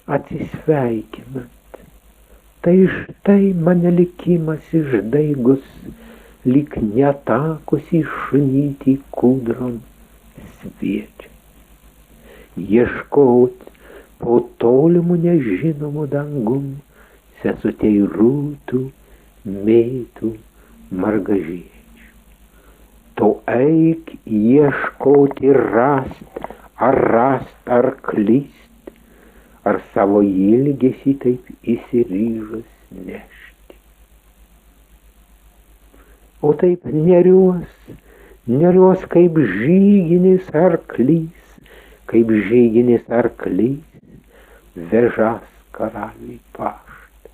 atsisveikinant. Tai štai mane likimas išdaigus, lyg netakusį šunytį kūdron sviedžia. Ieškot po tolimu nežinomu dangum, sesutei rūtų, mėtų, margažiečių. To eik ieškot ir rast, ar klyst, ar savo ilgesį taip įsiryžus nešti. O taip neriuos kaip žyginis arklys, vežas karaliui paštą.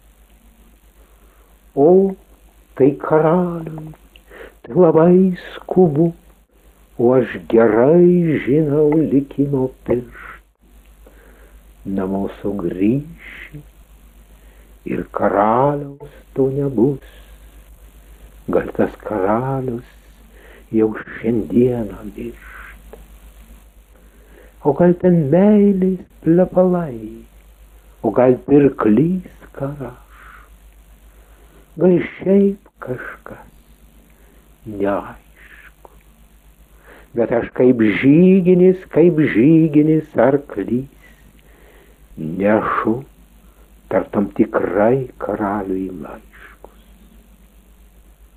O tai karaliui, tai labai skubu, o aš gerai žinau likimo pirštą. Namo sugrįši ir karaliaus to nebus. Gal tas karalius jau šiandieną miršta. O gal ten meilės plepalai, o gal pirklys karaš. Gal šiaip kažkas neaišku. Bet aš kaip žyginis arklys nešu tartum tikrai karaliui laišką.